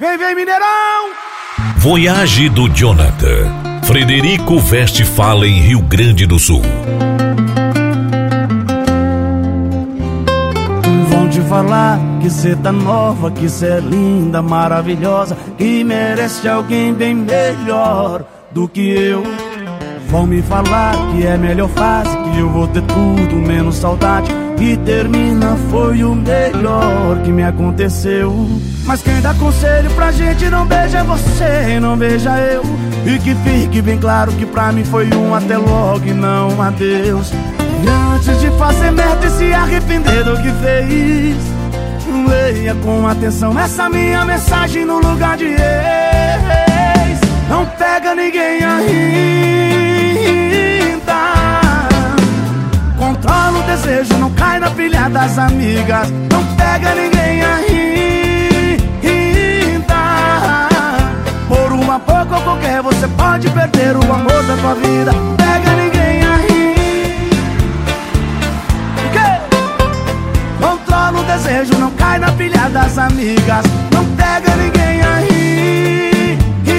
Vem, vem, Mineirão! Voyage do Jonathan. Frederico Westphalen, em Rio Grande do Sul. Vão te falar que cê tá nova, que cê é linda, maravilhosa, que merece alguém bem melhor do que eu. Vão me falar que é melhor fase, que eu vou ter tudo menos saudade, que termina foi o melhor que me aconteceu. Mas quem dá conselho pra gente não beija você, não beija eu. E que fique bem claro que pra mim foi um até logo e não um adeus. E antes de fazer merda e se arrepender do que fez, leia com atenção essa minha mensagem no lugar de ex. Não pega ninguém ainda, controla o desejo, não cai na pilha das amigas. Não pega ninguém ainda, por uma pouco ou qualquer você pode perder o amor da tua vida. Pega ninguém aí, controla o desejo, não cai na pilha das amigas. Não pega ninguém aí,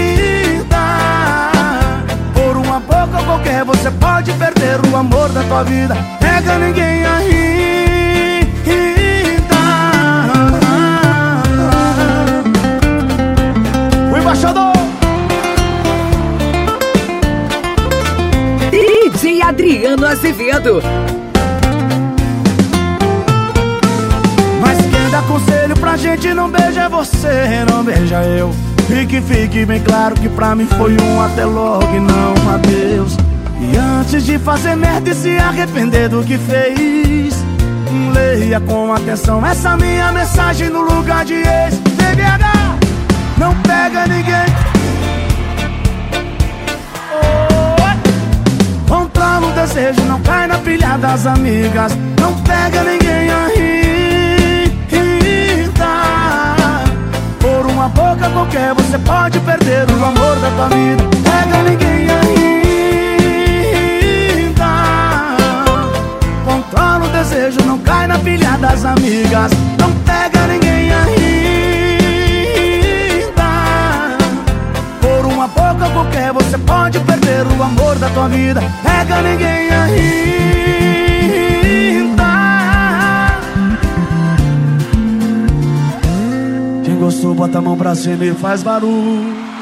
por uma pouco ou qualquer você pode perder o amor da tua vida. Pega ninguém aí, o embaixador DJ Adriano Azevedo. Mas quem dá conselho pra gente não beija você, não beija eu. E que fique bem claro que pra mim foi um até logo e não um adeus. E antes de fazer merda e se arrepender do que fez, leia com atenção essa minha mensagem no lugar de ex. CBH, não pega ninguém, controla o desejo, não cai na pilha das amigas. Não pega ninguém ainda, por uma boca qualquer você pode perder o amor da tua vida. Pega ninguém ainda, controla o desejo, não cai na pilha das amigas. Não pega ninguém ainda, por uma boca qualquer você pode perder o amor da tua vida. Pega ninguém ainda. Quem gostou bota a mão pra cima e faz barulho.